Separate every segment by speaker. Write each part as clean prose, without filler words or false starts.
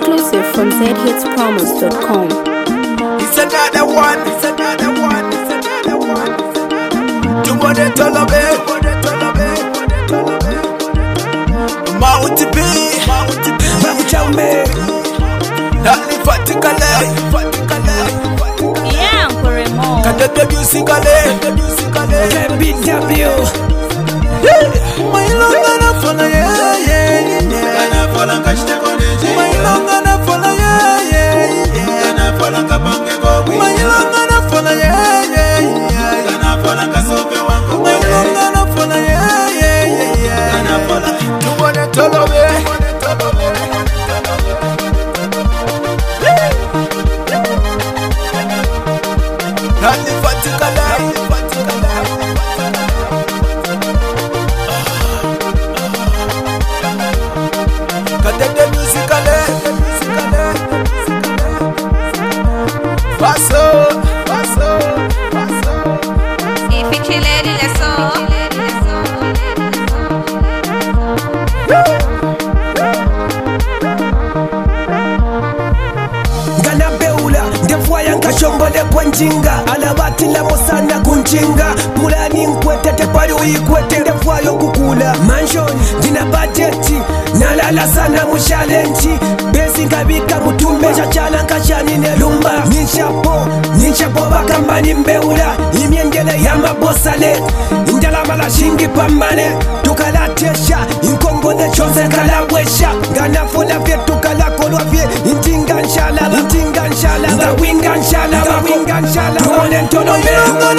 Speaker 1: Exclusive from zhitspromos.com.
Speaker 2: It's another one. It's another one. It's another one. Tu mone tolobe. Mount B. Mauchame. Nali fatikale.
Speaker 3: Yeah, Koremo.
Speaker 2: Kadete musicale. KBW. My longa na fona yeah.
Speaker 4: Kana fola kashte koneje.
Speaker 2: My longa na fona yeah.
Speaker 4: Kana fola kapange gobi.
Speaker 2: My longa na fona yeah.
Speaker 4: Kana fola kasope wangu.
Speaker 2: My longa na fona yeah.
Speaker 4: Kana fola.
Speaker 2: Tu mone tolobe. Nali fatikale. Kadete musicale. Paso.
Speaker 3: If you kill it, let's go.
Speaker 5: Ngana beula ndefuaya nkashongole kwa njinga alabati la mosana kunjinga mulani nkwete tepali uyikwete ndefuayo kukula manshoni ndina bajeti nalala sana mushalenchi besi nkabika mutumbe shachala nkashanine lumba ninchapo bakambani mbeula imyengele ya mabosale indalamala shingi pambane tukalatesha inkongole chose kalabwesha nganafula vye tukalakolwa vye intinga nshalala ngawinga nshalala tuone ntolombe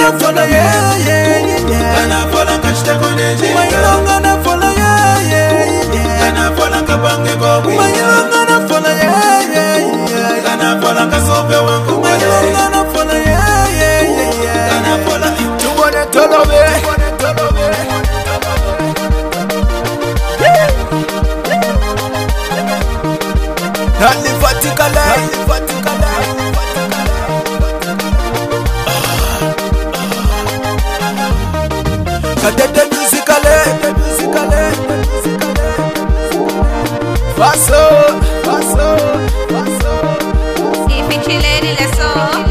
Speaker 4: Kana fola kashte koneje.
Speaker 2: My longa na fona yeah.
Speaker 4: Kana fola kapange gobi.
Speaker 2: My longa na fona yeah.
Speaker 4: Kana fola kasope wangu.
Speaker 2: My longa na fona yeah.
Speaker 4: Kana fola.
Speaker 2: Tu mone tolobe. Nali fatikale. Kadete musicale. Paso.
Speaker 3: If you kill it, let's go.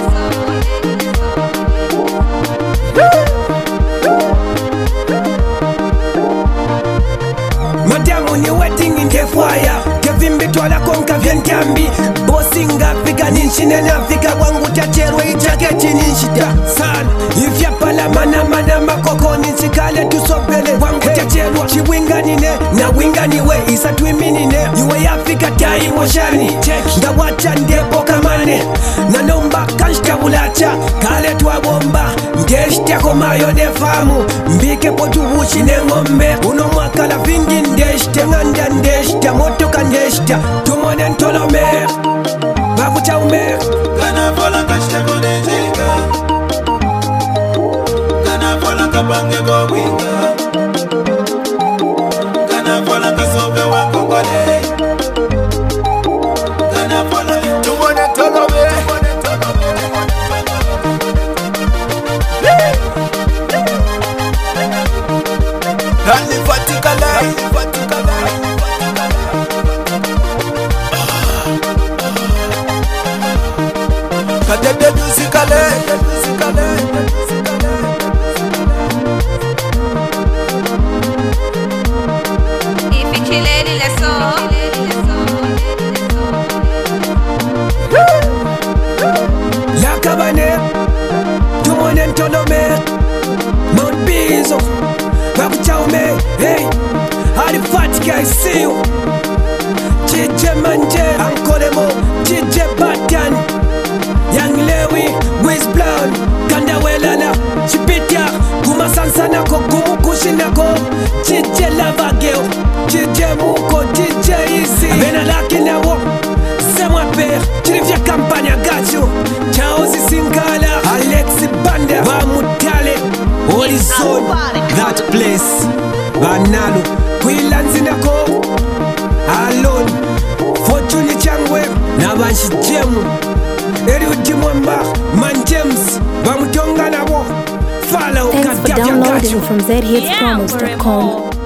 Speaker 5: madamu ni wedding ndefuaya kevimbitwala konka vyentambi bosi ngafika ninshine nafika wangu tacherwe ijaketi ninshita sana ifyapalamana makoko ninshikale tusobele wangu tacherwa chiwinganine na winganiwe isatwiminine iwe yafika taimoshani ngawacha ndepokamane nanomba kanshtabulacha kale twabomba ndeshtakomayo nefamu mbike potuvushi neng'ombe unomwakala vingi ndeshta ng'anda ndeshta motoka ndeshta tumone ntolome vakuchaume
Speaker 4: Kana fola kashte koneje. Kana fola kapange gobi. Kana fola kasope wangu kole. Kana fola.
Speaker 2: Tu mone tolobe. Nali fatikale. Kadete musicale.
Speaker 3: If you kill it, let's go.
Speaker 5: lakabane tumone ntolome Mount Bizo vakuchaume hey alifatika isiyo Jije manje ankolemo Jije batan Young Lewi Wiz Brown Kandawelala Chipita Kumasansanako Kumukushinako Jije lavageo Jije muko Jije isi Vena laki nawo Semwa per Chirifya kampanya gacho Chaozi Singala Alexi Banda Vamutale Horizon That place Vanalo Kwilanzinako Alone Fortune Changwe Nabanshi Jemu Eriudi Mwamba Man James Vamutonga nabo Follow
Speaker 1: Thanks for downloading from zhitspromos.com.